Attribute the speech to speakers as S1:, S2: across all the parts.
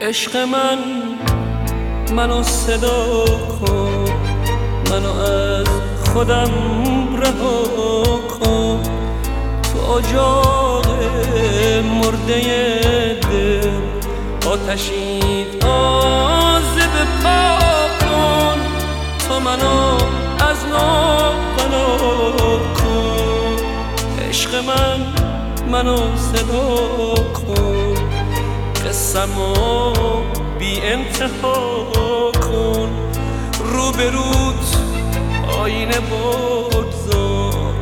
S1: عشق منو صدا کن، منو از خودم رها کن. تو اجاق مرده دل آتشی تازه بپا کن. تو منو از نو بنا کن. عشق منو صدا کن، قصه‌مو بی انتها کن. روبروت آینه بگذار،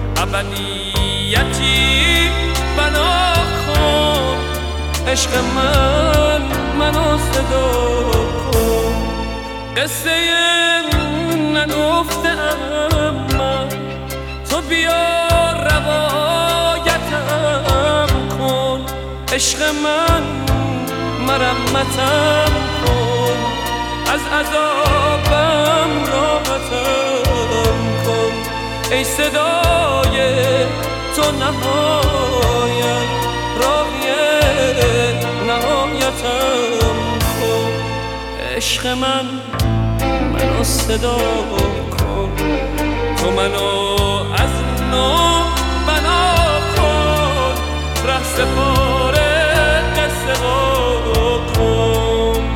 S1: ابدیتی بنا کن. عشق منو صدا کن. قصه نگفتم من، تو بیا روایتم کن. عشق مرمتم کن، از عذابم راحتم کن. ای صدای تو نهایت، راهی نهایتم کن. عشق منو صدا کن، تو منو از نو بنا کن. ره سپاره قصه کن.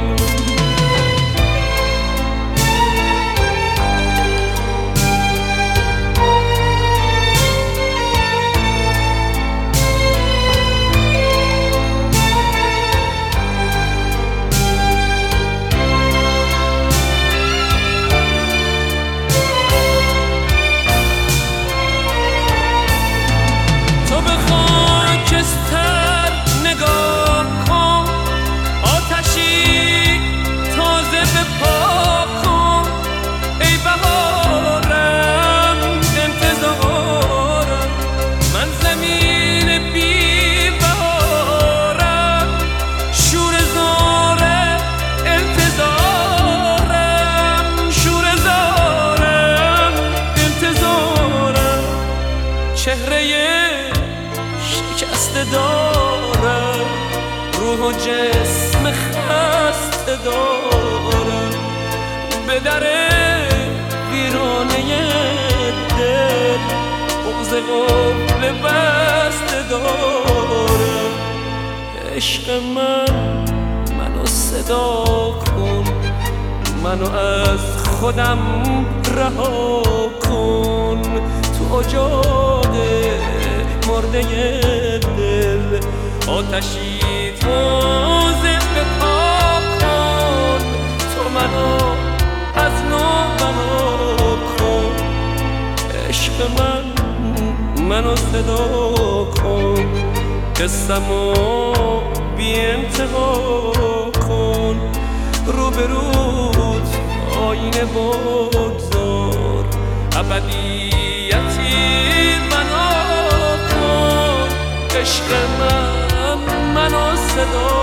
S1: چهره شکسته دارم، روح و جسم خسته دارم. به در ویرانه دل بغض قفل بسته دارم. عشق منو صدا کن، منو از خودم رها کن. تو اجاق مرده دل آتشی تازه بپا کن. تو منو از نو بنا کن. عشق منو صدا کن، قصه‌مو بی انتها کن. روبروت آینه بگذار، ابدیتی بنا کن. عشق منو صدا